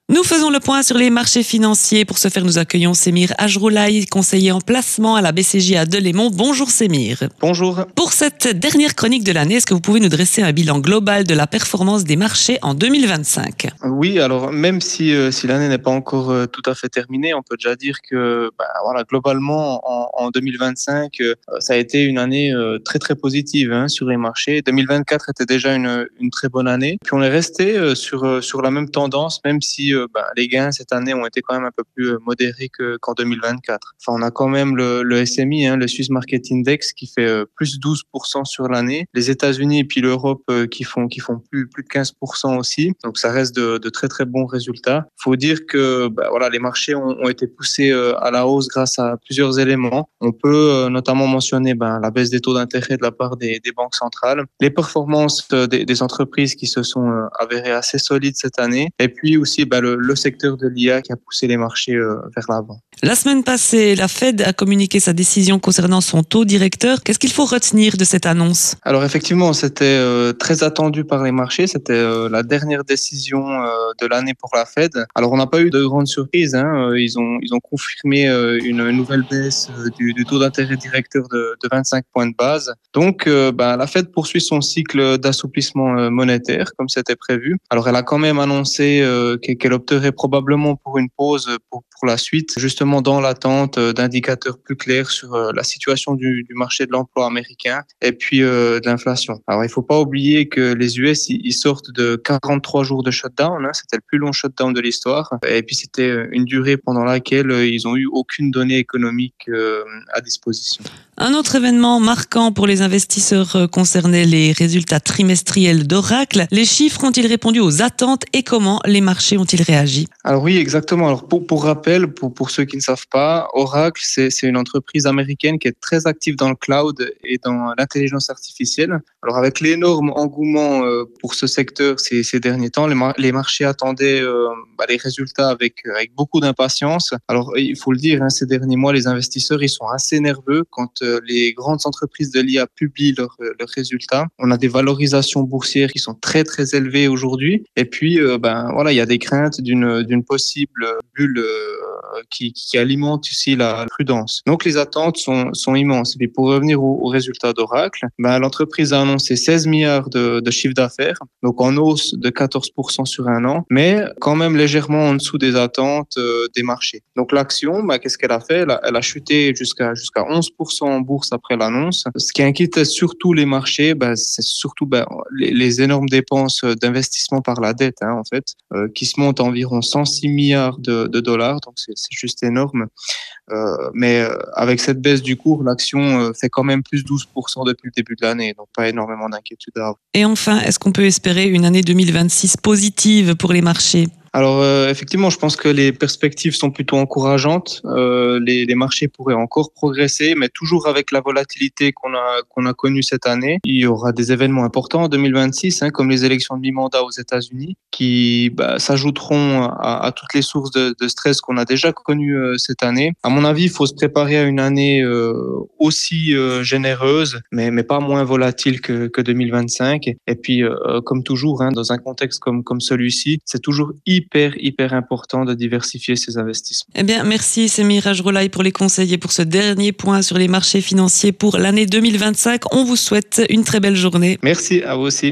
Nous faisons le point sur les marchés financiers. Pour ce faire, nous accueillons Semir Ajroulaï, conseiller en placement à la BCJ à Delémont. Bonjour Semir. Bonjour. Pour cette dernière chronique de l'année, est-ce que vous pouvez nous dresser un bilan global de la performance des marchés en 2025 ? Oui, alors même si l'année n'est pas encore tout à fait terminée, on peut déjà dire que globalement en 2025, ça a été une année très très positive sur les marchés. 2024 était déjà une très bonne année. Puis on est resté sur la même tendance, même si les gains cette année ont été quand même un peu plus modérés qu'en 2024. Enfin, on a quand même le SMI, le Swiss Market Index, qui fait plus 12% sur l'année. Les États-Unis et puis l'Europe qui font plus de 15% aussi. Donc ça reste de très très bons résultats. Il faut dire que les marchés ont été poussés à la hausse grâce à plusieurs éléments. On peut notamment mentionner la baisse des taux d'intérêt de la part des banques centrales, les performances des entreprises qui se sont avérées assez solides cette année, et puis aussi le secteur de l'IA qui a poussé les marchés vers l'avant. La semaine passée, la Fed a communiqué sa décision concernant son taux directeur. Qu'est-ce qu'il faut retenir de cette annonce ? Alors effectivement, c'était très attendu par les marchés. C'était la dernière décision de l'année pour la Fed. Alors on n'a pas eu de grande surprise. Ils ont confirmé une nouvelle baisse du taux d'intérêt directeur de 25 points de base. Donc la Fed poursuit son cycle d'assouplissement monétaire comme c'était prévu. Alors elle a quand même annoncé qu'elle opterait probablement pour une pause pour la suite, justement dans l'attente d'indicateurs plus clairs sur la situation du marché de l'emploi américain et puis de l'inflation. Alors il ne faut pas oublier que les US ils sortent de 43 jours de shutdown, c'était le plus long shutdown de l'histoire, et puis c'était une durée pendant laquelle ils n'ont eu aucune donnée économique à disposition. Un autre événement marquant pour les investisseurs concernait les résultats trimestriels d'Oracle. Les chiffres ont-ils répondu aux attentes et comment les marchés ont-ils réagi ? Alors oui, exactement. Alors pour rappel, pour ceux qui ne savent pas, Oracle, c'est une entreprise américaine qui est très active dans le cloud et dans l'intelligence artificielle. Alors avec l'énorme engouement pour ce secteur ces derniers temps, les marchés attendaient les résultats avec beaucoup d'impatience. Alors il faut le dire, ces derniers mois, les investisseurs ils sont assez nerveux quand les grandes entreprises de l'IA publient leurs résultats. On a des valorisations boursières qui sont très très élevées aujourd'hui. Et puis il y a des craintes d'une possible bulle qui alimente aussi la prudence. Donc les attentes sont immenses. Et pour revenir aux résultats d'Oracle, l'entreprise a annoncé 16 milliards de chiffre d'affaires, donc en hausse de 14% sur un an, mais quand même légèrement en dessous des attentes des marchés. Donc l'action, qu'est-ce qu'elle a fait ? Elle a chuté jusqu'à 11% en bourse après l'annonce. Ce qui inquiète surtout les marchés, c'est surtout les énormes dépenses d'investissement par la dette, en fait, qui se montent à environ 106 milliards de dollars, donc c'est juste énorme. Mais avec cette baisse du cours, l'action fait quand même plus 12% depuis le début de l'année, donc pas énormément d'inquiétude à avoir. Et enfin, est-ce qu'on peut espérer une année 2026 positive pour les marchés ? Alors effectivement, je pense que les perspectives sont plutôt encourageantes. Les marchés pourraient encore progresser, mais toujours avec la volatilité qu'on a connue cette année. Il y aura des événements importants en 2026, comme les élections de mi-mandat aux États-Unis, qui s'ajouteront à toutes les sources de stress qu'on a déjà connues cette année. À mon avis, il faut se préparer à une année aussi généreuse, mais pas moins volatile que 2025. Et puis, comme toujours, dans un contexte comme celui-ci, c'est toujours hyper important de diversifier ses investissements. Eh bien, merci Semir Ajroulaï pour les conseils et pour ce dernier point sur les marchés financiers pour l'année 2025. On vous souhaite une très belle journée. Merci à vous aussi.